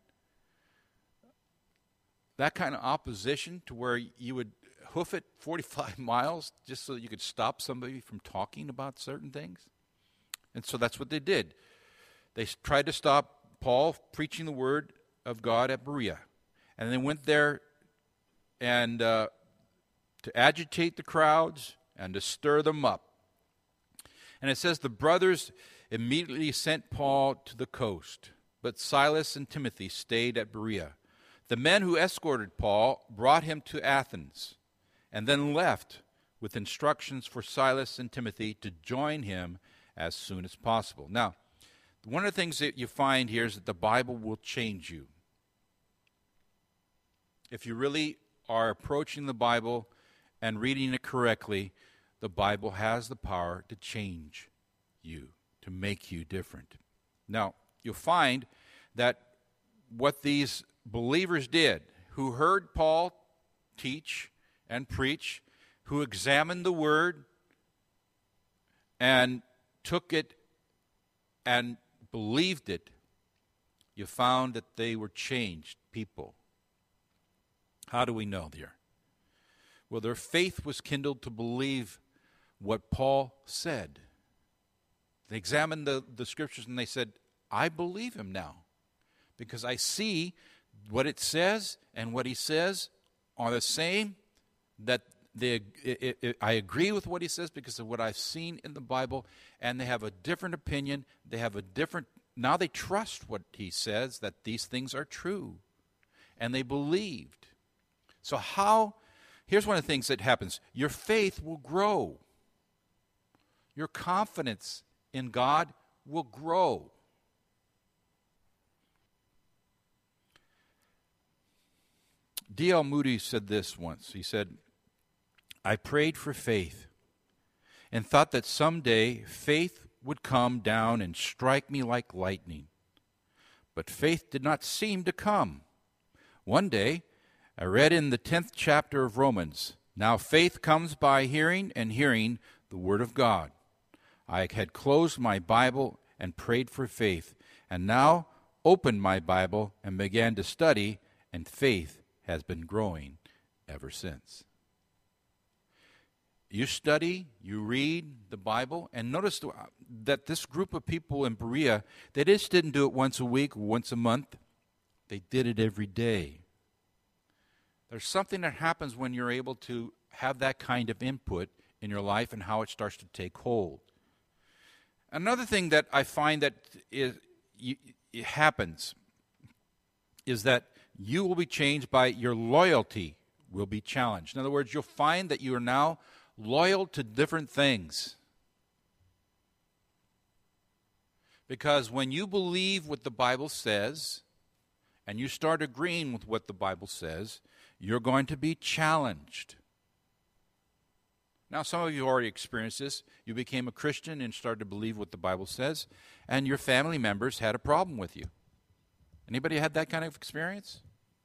Speaker 1: that kind of opposition to where you would hoof it forty-five miles just so that you could stop somebody from talking about certain things? And so that's what they did. They tried to stop Paul preaching the word of God at Berea. And they went there and uh, to agitate the crowds and to stir them up. And it says the brothers immediately sent Paul to the coast, but Silas and Timothy stayed at Berea. The men who escorted Paul brought him to Athens, and then left with instructions for Silas and Timothy to join him as soon as possible. Now, one of the things that you find here is that the Bible will change you. If you really are approaching the Bible and reading it correctly, the Bible has the power to change you, to make you different. Now, you'll find that what these believers did, who heard Paul teach and preach, who examined the word and took it and believed it, you found that they were changed people. How do we know there? Well, their faith was kindled to believe what Paul said. They examined the, the scriptures and they said, I believe him now because I see what it says and what he says are the same, that they, it, it, I agree with what he says because of what I've seen in the Bible, and they have a different opinion. They have a different, now they trust what he says, that these things are true, and they believed. So how, here's one of the things that happens. Your faith will grow. Your confidence in God will grow. D L Moody said this once. He said, I prayed for faith and thought that someday faith would come down and strike me like lightning. But faith did not seem to come. One day, I read in the tenth chapter of Romans, now faith comes by hearing, and hearing the word of God. I had closed my Bible and prayed for faith, and now opened my Bible and began to study, and faith has been growing ever since. You study, you read the Bible, and notice that this group of people in Berea, they just didn't do it once a week, once a month. They did it every day. There's something that happens when you're able to have that kind of input in your life and how it starts to take hold. Another thing that I find that is, it happens is that you will be changed by your loyalty will be challenged. In other words, you'll find that you are now loyal to different things. Because when you believe what the Bible says and you start agreeing with what the Bible says, you're going to be challenged. Now, some of you already experienced this. You became a Christian and started to believe what the Bible says, and your family members had a problem with you. Anybody had that kind of experience?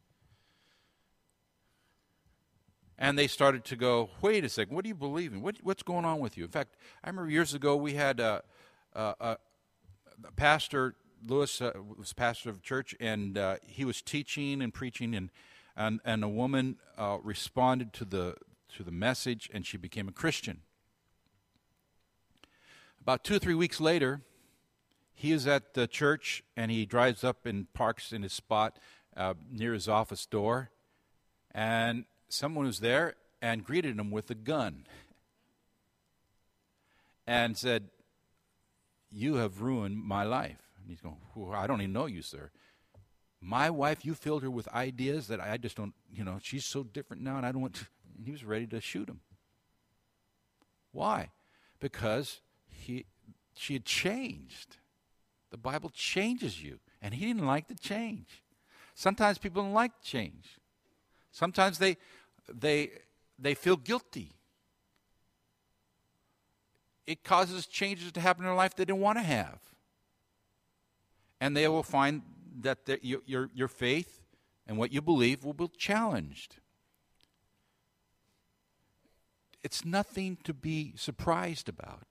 Speaker 1: And they started to go, wait a second, what do you believe in? What, what's going on with you? In fact, I remember years ago we had a, a, a, a pastor, Lewis uh, was pastor of a church, and uh, he was teaching and preaching, and and, and a woman uh, responded to the to the message, and she became a Christian. About two or three weeks later, he is at the church, and he drives up and parks in his spot uh, near his office door, and someone was there and greeted him with a gun and said, "You have ruined my life." And he's going, "Well, I don't even know you, sir. My wife, you filled her with ideas that I just don't, you know, she's so different now, and I don't want to." And he was ready to shoot him. Why? Because he, she had changed. The Bible changes you, and he didn't like the change. Sometimes people don't like change. Sometimes they, they, they feel guilty. It causes changes to happen in their life they didn't want to have. And they will find that the, your, your, your faith and what you believe will be challenged. It's nothing to be surprised about.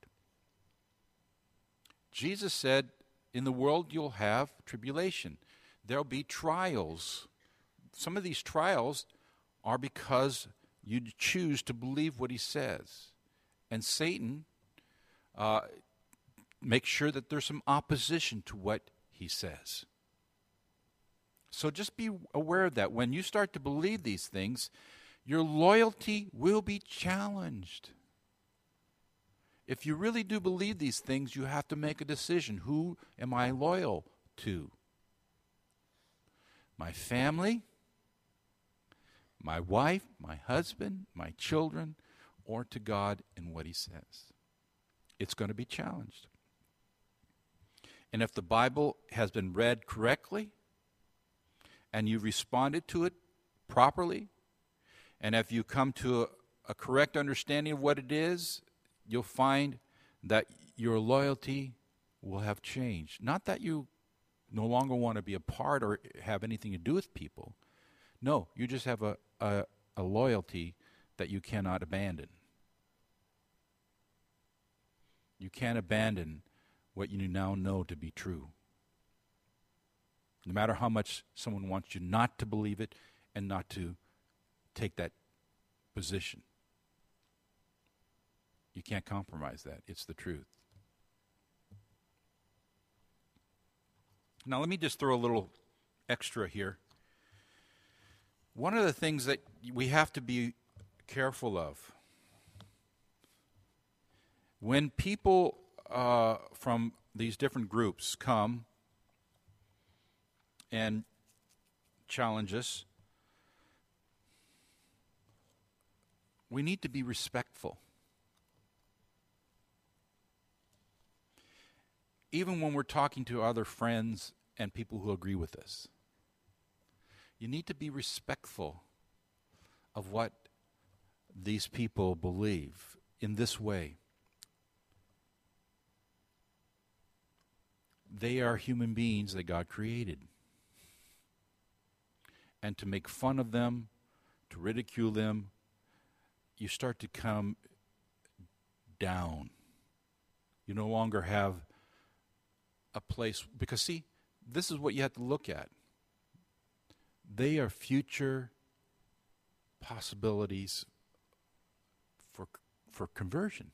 Speaker 1: Jesus said, in the world you'll have tribulation. There'll be trials. Some of these trials are because you choose to believe what he says. And Satan uh, makes sure that there's some opposition to what he says. So just be aware of that. When you start to believe these things, your loyalty will be challenged. If you really do believe these things, you have to make a decision. Who am I loyal to? My family, my wife, my husband, my children, or to God and what he says? It's going to be challenged. And if the Bible has been read correctly, and you've responded to it properly, and if you come to a, a correct understanding of what it is, you'll find that your loyalty will have changed. Not that you no longer want to be a part or have anything to do with people. No, you just have a, a, a loyalty that you cannot abandon. You can't abandon what you now know to be true. No matter how much someone wants you not to believe it and not to take that position. You can't compromise that. It's the truth. Now let me just throw a little extra here. One of the things that we have to be careful of, when people uh, from these different groups come and challenge us, we need to be respectful. Even when we're talking to other friends and people who agree with us, you need to be respectful of what these people believe in this way. They are human beings that God created. And to make fun of them, to ridicule them, you start to come down. You no longer have a place, because see, this is what you have to look at. They are future possibilities for for conversion.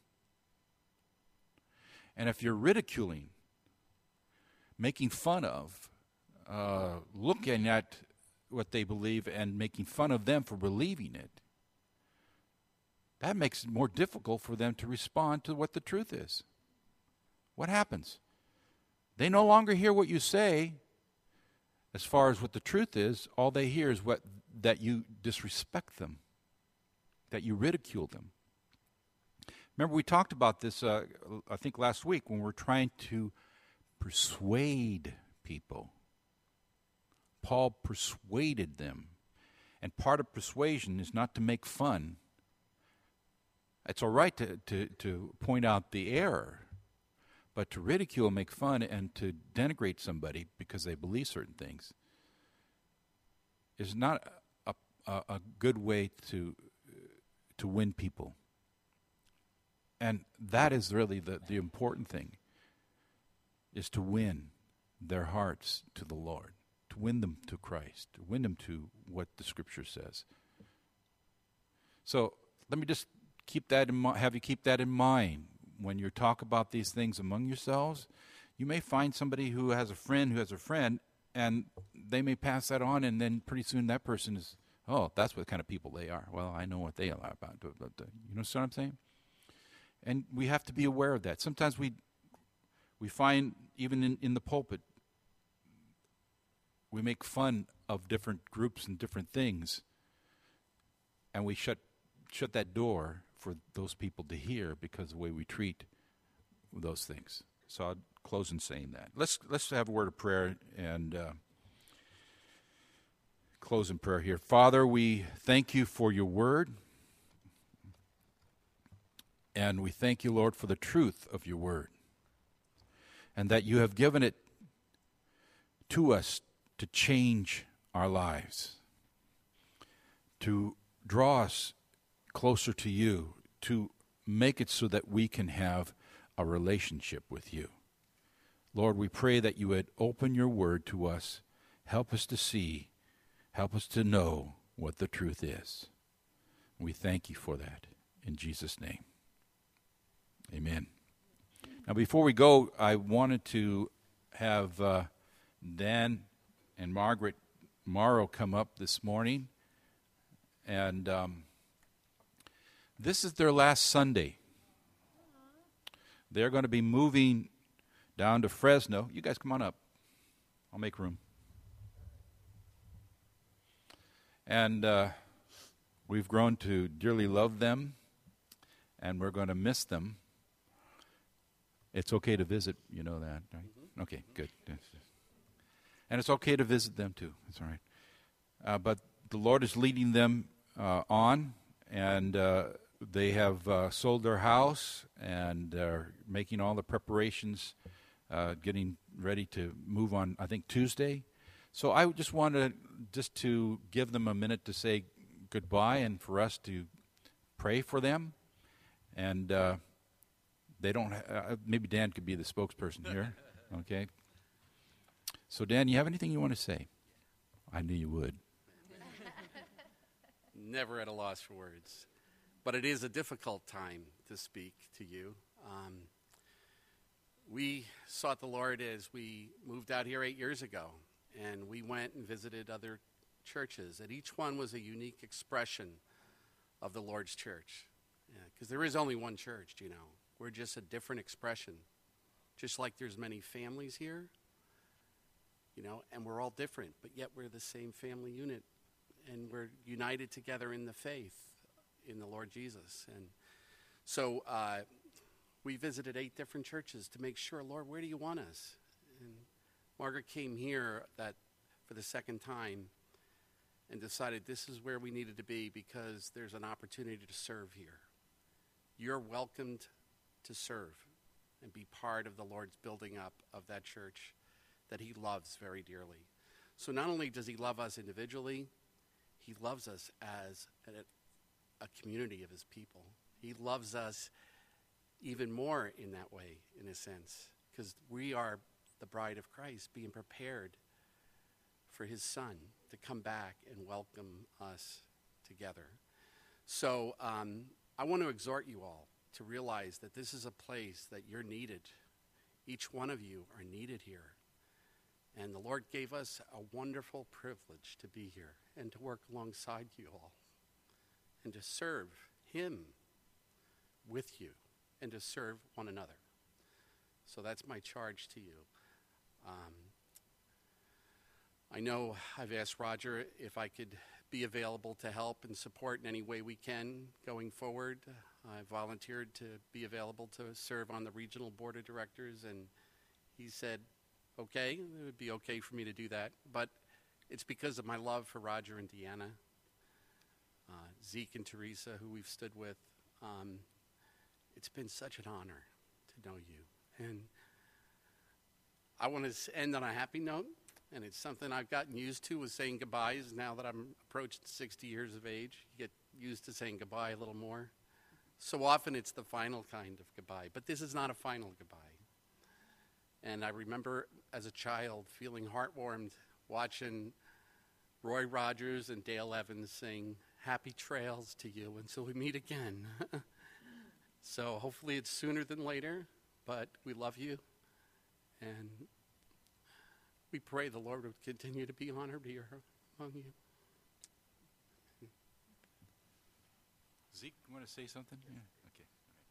Speaker 1: And if you're ridiculing, making fun of, uh, looking at what they believe and making fun of them for believing it, that makes it more difficult for them to respond to what the truth is. What happens? They no longer hear what you say as far as what the truth is. All they hear is what that you disrespect them, that you ridicule them. Remember, we talked about this, uh, I think, last week when we were trying to persuade people. Paul persuaded them. And part of persuasion is not to make fun. It's all right to, to, to point out the error, but to ridicule, make fun, and to denigrate somebody because they believe certain things is not a, a, a good way to to win people. And that is really the, the important thing, is to win their hearts to the Lord, to win them to Christ, to win them to what the Scripture says. So let me just keep that in mi- have you keep that in mind when you talk about these things among yourselves. you may find somebody who has a friend who has a friend, and they may pass that on, and then pretty soon that person is, oh, that's what kind of people they are. Well, I know what they are about. But, but, uh, you know what I'm saying? And we have to be aware of that. Sometimes we we find, even in, in the pulpit, we make fun of different groups and different things, and we shut shut that door for those people to hear because of the way we treat those things. So I'll close in saying that. Let's let's have a word of prayer and uh, close in prayer here. Father, we thank you for your word, and we thank you, Lord, for the truth of your word, and that you have given it to us to change our lives, to draw us closer to you, to make it so that we can have a relationship with you. Lord, we pray that you would open your word to us, help us to see, help us to know what the truth is. We thank you for that. In Jesus' name, amen. Now, before we go, I wanted to have uh, Dan and Margaret Morrow come up this morning. And um, this is their last Sunday. They're going to be moving down to Fresno. You guys come on up. I'll make room. And uh, we've grown to dearly love them, and we're going to miss them. It's okay to visit, you know that, right? Mm-hmm. Okay, good. And it's okay to visit them too. It's all right. Uh, but the Lord is leading them uh, on, and uh, they have uh, sold their house and are making all the preparations, uh, getting ready to move on, I think, Tuesday. So I just wanted just to give them a minute to say goodbye and for us to pray for them. And uh, they don't, ha- uh, maybe Dan could be the spokesperson here, okay? So, Dan, you have anything you want to say? I knew you would.
Speaker 2: Never at a loss for words. But it is a difficult time to speak to you. Um, we sought the Lord as we moved out here eight years ago, and we went and visited other churches, and each one was a unique expression of the Lord's church. Because yeah, there is only one church, you know. We're just a different expression. Just like there's many families here, you know, and we're all different, but yet we're the same family unit, and we're united together in the faith in the Lord Jesus. And so uh, we visited eight different churches to make sure, Lord, where do you want us? And Margaret came here that for the second time and decided this is where we needed to be because there's an opportunity to serve here. You're welcomed to serve and be part of the Lord's building up of that church that he loves very dearly. So not only does he love us individually, he loves us as a, a community of his people. He loves us even more in that way, in a sense, because we are the bride of Christ being prepared for his son to come back and welcome us together. So um, I want to exhort you all to realize that this is a place that you're needed. Each one of you are needed here. And the Lord gave us a wonderful privilege to be here and to work alongside you all and to serve him with you and to serve one another. So that's my charge to you. Um, I know I've asked Roger if I could be available to help and support in any way we can going forward. I volunteered to be available to serve on the regional board of directors, and he said, okay, it would be okay for me to do that. But it's because of my love for Roger and Deanna, uh, Zeke and Teresa, who we've stood with. Um, it's been such an honor to know you. And I want to end on a happy note, and it's something I've gotten used to with saying goodbyes now that I'm approaching sixty years of age. You get used to saying goodbye a little more. So often it's the final kind of goodbye, but this is not a final goodbye. And I remember as a child feeling heartwarmed watching Roy Rogers and Dale Evans sing "Happy Trails" to you until we meet again. So hopefully it's sooner than later, but we love you. And we pray the Lord would continue to be honored here among you.
Speaker 1: Zeke, you want to say something? Yeah. Okay.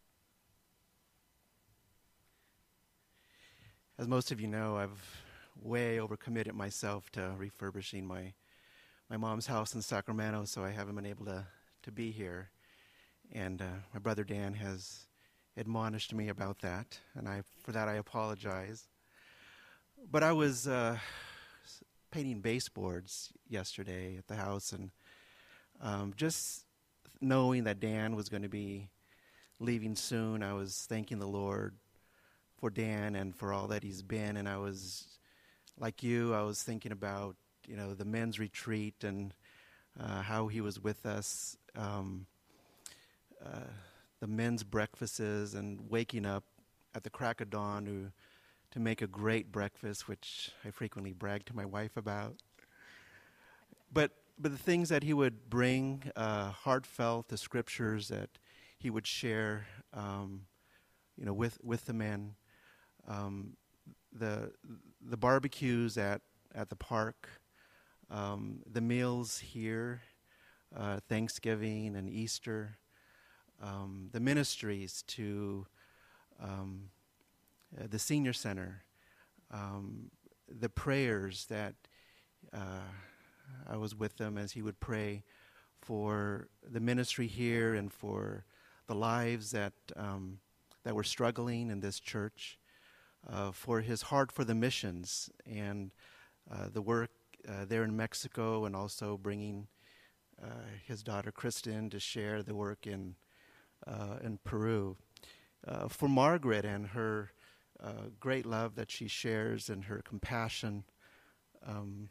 Speaker 3: As most of you know, I've way overcommitted myself to refurbishing my my mom's house in Sacramento, so I haven't been able to, to be here. And uh, my brother Dan has admonished me about that, and I for that I apologize. But I was uh, painting baseboards yesterday at the house, and um, just knowing that Dan was going to be leaving soon, I was thanking the Lord for Dan and for all that he's been. And I was, like you, I was thinking about, you know, the men's retreat and uh, how he was with us, um, uh, the men's breakfasts, and waking up at the crack of dawn to, to make a great breakfast, which I frequently brag to my wife about. But but the things that he would bring, uh, heartfelt, the scriptures that he would share, um, you know, with, with the men, um, the the barbecues at, at the park, um, the meals here, uh, Thanksgiving and Easter, um, the ministries to um, uh, the senior center, um, the prayers that uh, I was with them as he would pray for the ministry here and for the lives that um, that were struggling in this church, uh, for his heart for the missions and uh, the work uh, there in Mexico, and also bringing uh, his daughter Kristen to share the work in uh, in Peru. Uh, for Margaret and her uh, great love that she shares and her compassion. Um,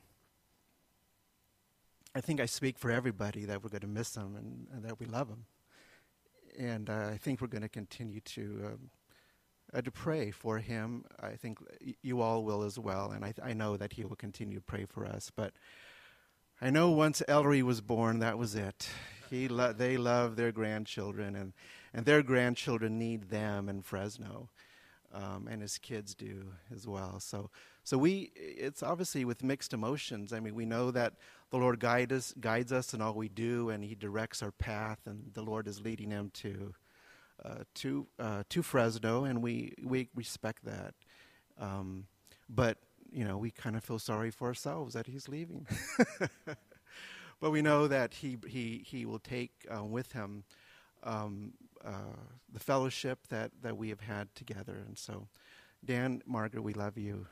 Speaker 3: I think I speak for everybody that we're going to miss him and, and that we love him. And uh, I think we're going to continue to um, uh, to pray for him. I think y- you all will as well, and I, th- I know that he will continue to pray for us. But I know once Ellery was born, that was it. He lo- they love their grandchildren, and, and their grandchildren need them in Fresno, um, and his kids do as well. So so we it's obviously with mixed emotions. I mean, we know that the Lord guide us, guides us in all we do, and he directs our path, and the Lord is leading him to uh, to uh, to Fresno, and we, we respect that. Um, but, you know, we kind of feel sorry for ourselves that he's leaving. But we know that he he, he will take uh, with him um, uh, the fellowship that, that we have had together. And so, Dan, Margaret, we love you.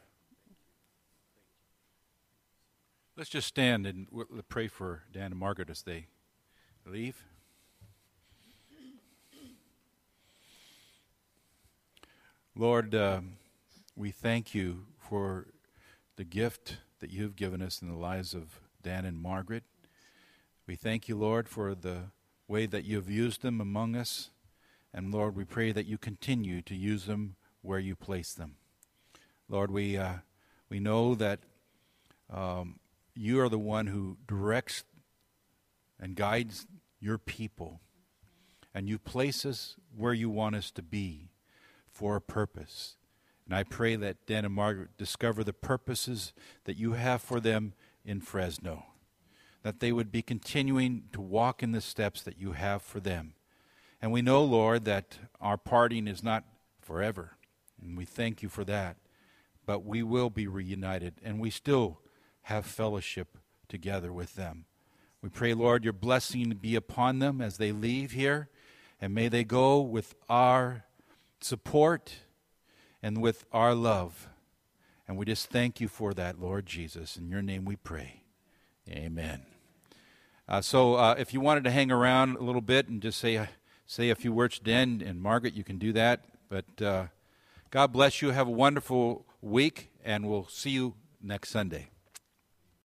Speaker 1: Let's just stand and we'll pray for Dan and Margaret as they leave. Lord, uh, we thank you for the gift that you have given us in the lives of Dan and Margaret. We thank you, Lord, for the way that you have used them among us. And Lord, we pray that you continue to use them where you place them. Lord, we uh, we know that um, you are the one who directs and guides your people. And you place us where you want us to be for a purpose. And I pray that Dan and Margaret discover the purposes that you have for them in Fresno. That they would be continuing to walk in the steps that you have for them. And we know, Lord, that our parting is not forever. And we thank you for that. But we will be reunited. And we still have fellowship together with them. We pray, Lord, your blessing be upon them as they leave here, and may they go with our support and with our love. And we just thank you for that, Lord Jesus. In your name we pray. Amen. Uh, so uh, if you wanted to hang around a little bit and just say, uh, say a few words to Dan and Margaret, you can do that. But uh, God bless you. Have a wonderful week, and we'll see you next Sunday.